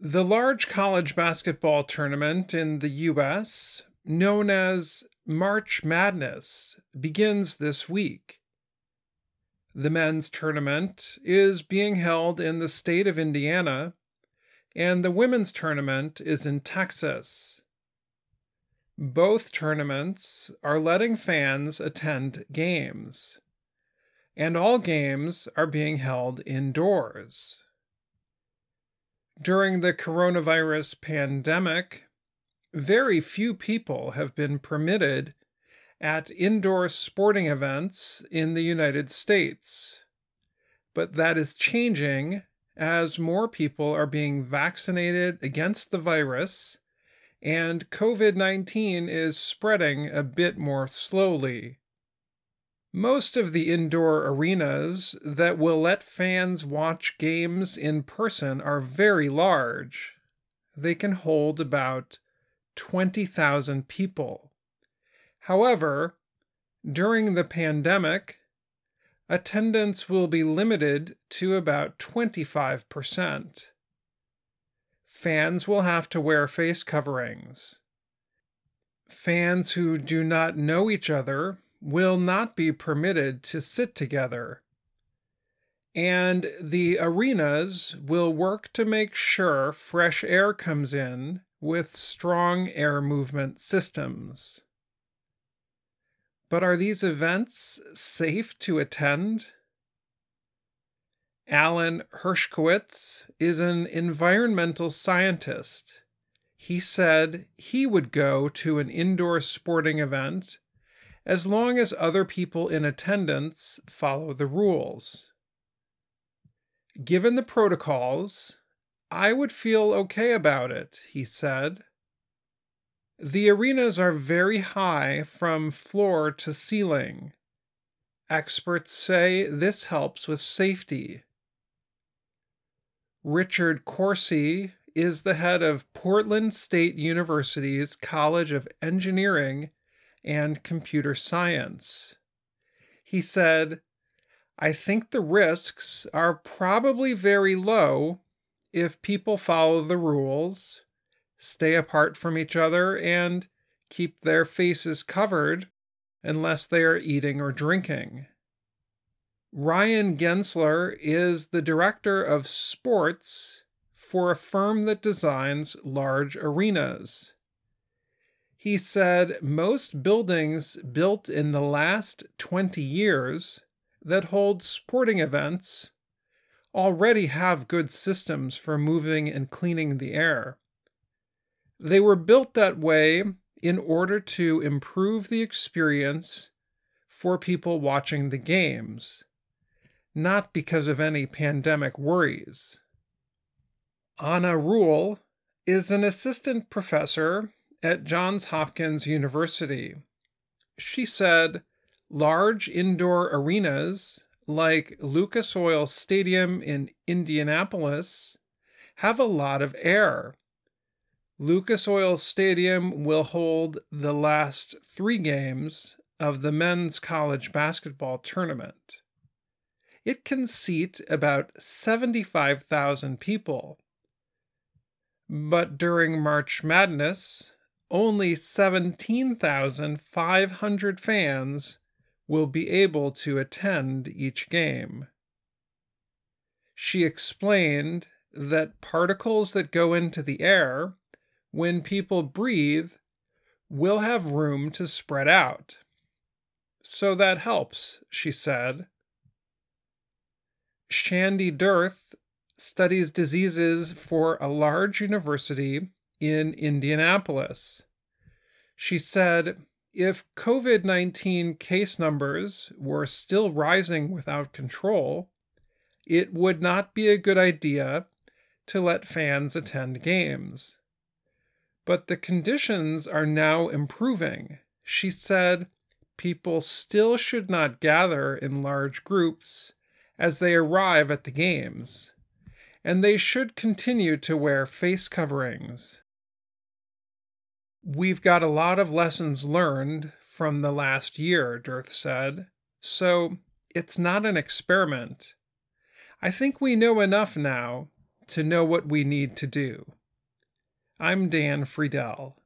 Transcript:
The large college basketball tournament in the US, known as March Madness, begins this week. The men's tournament is being held in the state of Indiana, and the women's tournament is in Texas. Both tournaments are letting fans attend games, and all games are being held indoors. During the coronavirus pandemic, very few people have been permitted at indoor sporting events in the United States. But that is changing as more people are being vaccinated against the virus, and COVID-19 is spreading a bit more slowly. Most of the indoor arenas that will let fans watch games in person are very large. They can hold about 20,000 people. However, during the pandemic, attendance will be limited to about 25%. Fans will have to wear face coverings. Fans who do not know each other will not be permitted to sit together. And the arenas will work to make sure fresh air comes in with strong air movement systems. But are these events safe to attend? Alan Hershkowitz is an environmental scientist. He said he would go to an indoor sporting event as long as other people in attendance follow the rules. Given the protocols, I would feel okay about it, he said. The arenas are very high from floor to ceiling. Experts say this helps with safety. Richard Corsi is the head of Portland State University's College of Engineering and Computer Science. He said, "I think the risks are probably very low if people follow the rules, stay apart from each other, and keep their faces covered unless they are eating or drinking." Ryan Gensler is the director of sports for a firm that designs large arenas. He said most buildings built in the last 20 years that hold sporting events already have good systems for moving and cleaning the air. They were built that way in order to improve the experience for people watching the games, not because of any pandemic worries. Anna Rule is an assistant professor at Johns Hopkins University. She said large indoor arenas like Lucas Oil Stadium in Indianapolis have a lot of air. Lucas Oil Stadium will hold the last 3 games of the men's college basketball tournament. It can seat about 75,000 people. But during March Madness, only 17,500 fans will be able to attend each game. She explained that particles that go into the air when people breathe will have room to spread out. So that helps, she said. Shandy Dirth studies diseases for a large university in Indianapolis. She said if COVID-19 case numbers were still rising without control, it would not be a good idea to let fans attend games. But the conditions are now improving. She said people still should not gather in large groups as they arrive at the games, and they should continue to wear face coverings. "We've got a lot of lessons learned from the last year," Dirth said, "so it's not an experiment. I think we know enough now to know what we need to do. I'm Dan Friedel.